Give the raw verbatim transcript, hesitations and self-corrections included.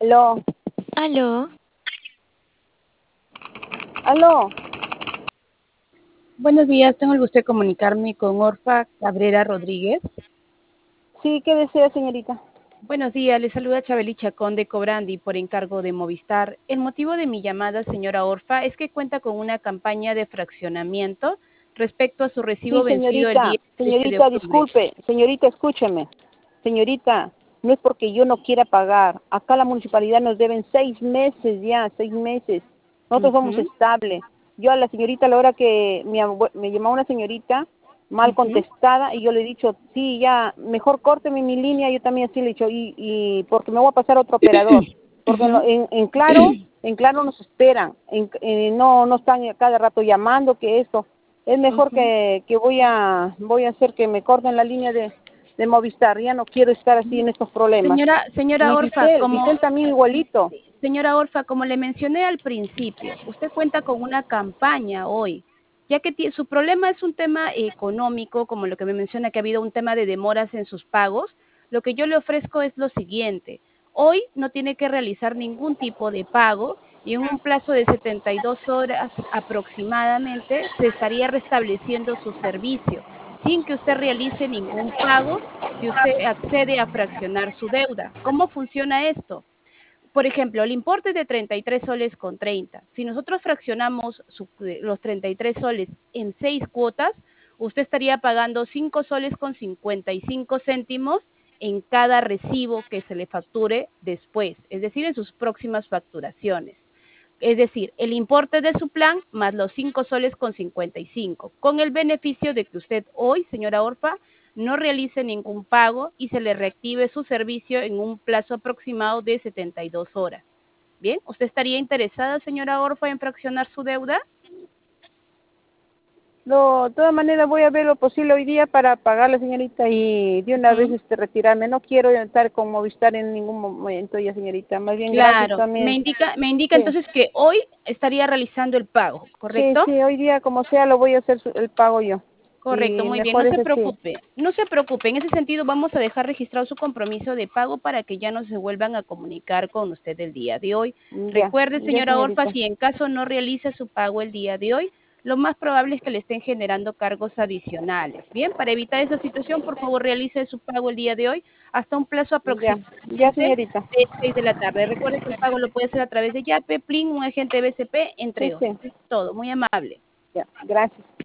Aló, Aló, aló. Buenos días, tengo el gusto de comunicarme con Orfa Cabrera Rodríguez. Sí, ¿qué desea, señorita? Buenos días, le saluda Chabeli Chacón de Cobrandi por encargo de Movistar. El motivo de mi llamada, señora Orfa, es que cuenta con una campaña de fraccionamiento respecto a su recibo Sí, vencido el señorita, día trece de señorita, octubre. disculpe, señorita, escúcheme. Señorita, no es porque yo no quiera pagar. Acá la municipalidad nos deben seis meses ya, seis meses. Nosotros somos Ujú, estables. Yo a la señorita, a la hora que me, abue- me llamó una señorita mal ujú. contestada, y yo le he dicho, sí, ya, mejor córteme mi línea, yo también así le he dicho, y, y porque me voy a pasar a otro operador. Porque en, lo- Ujú. en, en Claro, en Claro nos esperan, en, eh, no, no están a cada rato llamando que esto. Es mejor Ujú. que, que voy a voy a hacer que me corten la línea de, de Movistar. Ya no quiero estar así en estos problemas. Señora, señora Y Orfa, Vicel, como Vicel también igualito. Señora Orfa, como le mencioné al principio, usted cuenta con una campaña hoy, ya que tie- su problema es un tema económico, como lo que me menciona que ha habido un tema de demoras en sus pagos. Lo que yo le ofrezco es lo siguiente: hoy no tiene que realizar ningún tipo de pago y en un plazo de setenta y dos horas aproximadamente se estaría restableciendo su servicio sin que usted realice ningún pago si usted accede a fraccionar su deuda. ¿Cómo funciona esto? Por ejemplo, el importe es de treinta y tres soles con treinta. Si nosotros fraccionamos su- los treinta y tres soles en seis cuotas, usted estaría pagando cinco soles con cincuenta y cinco céntimos en cada recibo que se le facture después, es decir, en sus próximas facturaciones. Es decir, el importe de su plan más los cinco soles con cincuenta y cinco, con el beneficio de que usted hoy, señora Orfa, no realice ningún pago y se le reactive su servicio en un plazo aproximado de setenta y dos horas. Bien, ¿usted estaría interesada, señora Orfa, en fraccionar su deuda? No, de todas maneras voy a ver lo posible hoy día para pagarle, señorita, y de una vez Ujú. este retirarme. No quiero estar con Movistar en ningún momento ya, señorita. Más bien, gracias Claro, me también. indica, me indica Sí, entonces que hoy estaría realizando el pago, sí, ¿correcto? sí, hoy día como sea lo voy a hacer su- el pago yo. Correcto, Y muy bien, no mejor es se así. preocupe, no se preocupe, en ese sentido vamos a dejar registrado su compromiso de pago para que ya no se vuelvan a comunicar con usted el día de hoy. Ya, Recuerde, ya, señora Orfa, señorita. si en caso no realice su pago el día de hoy, lo más probable es que le estén generando cargos adicionales. Bien, para evitar esa situación, por favor, realice su pago el día de hoy hasta un plazo Ya, ya, aproximadamente señorita. de seis de la tarde. Recuerde que el pago lo puede hacer a través de Yape, Plin, un agente B C P, Sí, entre otros. sí. Es todo, muy amable. Ya, gracias.